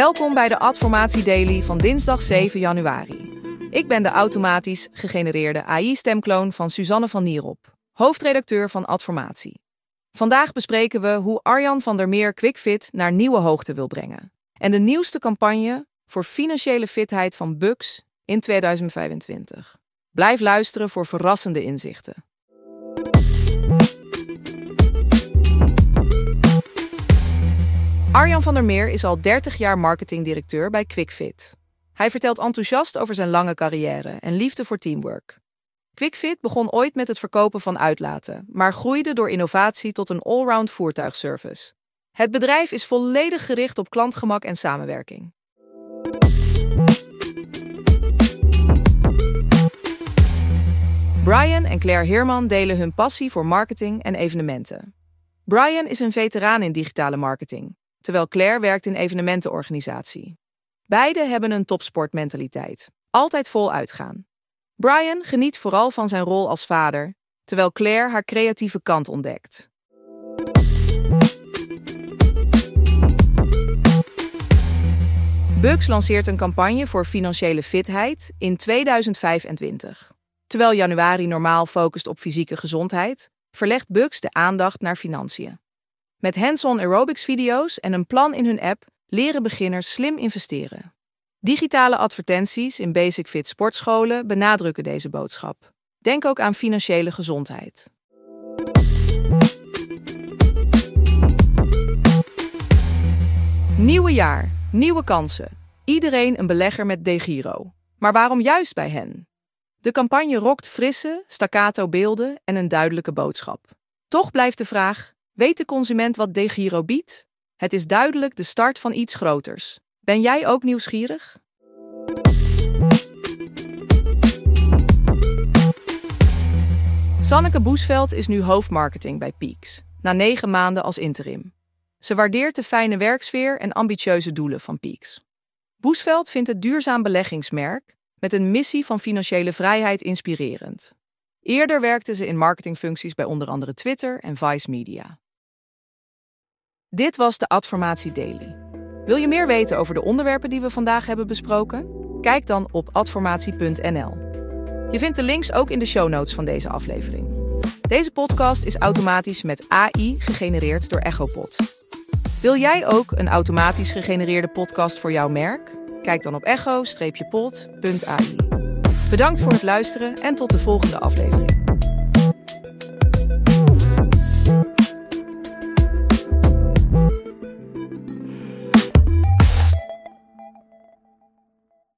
Welkom bij de Adformatie Daily van dinsdag 7 januari. Ik ben de automatisch gegenereerde AI-stemkloon van Suzanne van Nierop, hoofdredacteur van Adformatie. Vandaag bespreken we hoe Arjan van der Meer QuickFit naar nieuwe hoogte wil brengen. En de nieuwste campagne voor financiële fitheid van Bucks in 2025. Blijf luisteren voor verrassende inzichten. Arjan van der Meer is al 30 jaar marketingdirecteur bij QuickFit. Hij vertelt enthousiast over zijn lange carrière en liefde voor teamwork. QuickFit begon ooit met het verkopen van uitlaten, maar groeide door innovatie tot een allround voertuigservice. Het bedrijf is volledig gericht op klantgemak en samenwerking. Brian en Claire Heerman delen hun passie voor marketing en evenementen. Brian is een veteraan in digitale marketing, terwijl Claire werkt in evenementenorganisatie. Beiden hebben een topsportmentaliteit, altijd vol uitgaan. Brian geniet vooral van zijn rol als vader, terwijl Claire haar creatieve kant ontdekt. Bucks lanceert een campagne voor financiële fitheid in 2025. Terwijl januari normaal focust op fysieke gezondheid, verlegt Bucks de aandacht naar financiën. Met hands-on aerobics-video's en een plan in hun app leren beginners slim investeren. Digitale advertenties in Basic Fit sportscholen benadrukken deze boodschap. Denk ook aan financiële gezondheid. Nieuwe jaar, nieuwe kansen. Iedereen een belegger met DEGIRO. Maar waarom juist bij hen? De campagne rokt frisse, staccato beelden en een duidelijke boodschap. Toch blijft de vraag, weet de consument wat DEGIRO biedt? Het is duidelijk de start van iets groters. Ben jij ook nieuwsgierig? Sanneke Boesveld is nu hoofdmarketing bij Peaks, na 9 maanden als interim. Ze waardeert de fijne werksfeer en ambitieuze doelen van Peaks. Boesveld vindt het duurzaam beleggingsmerk met een missie van financiële vrijheid inspirerend. Eerder werkte ze in marketingfuncties bij onder andere Twitter en Vice Media. Dit was de Adformatie Daily. Wil je meer weten over de onderwerpen die we vandaag hebben besproken? Kijk dan op adformatie.nl. Je vindt de links ook in de show notes van deze aflevering. Deze podcast is automatisch met AI gegenereerd door Echopod. Wil jij ook een automatisch gegenereerde podcast voor jouw merk? Kijk dan op echo-pod.ai. Bedankt voor het luisteren en tot de volgende aflevering.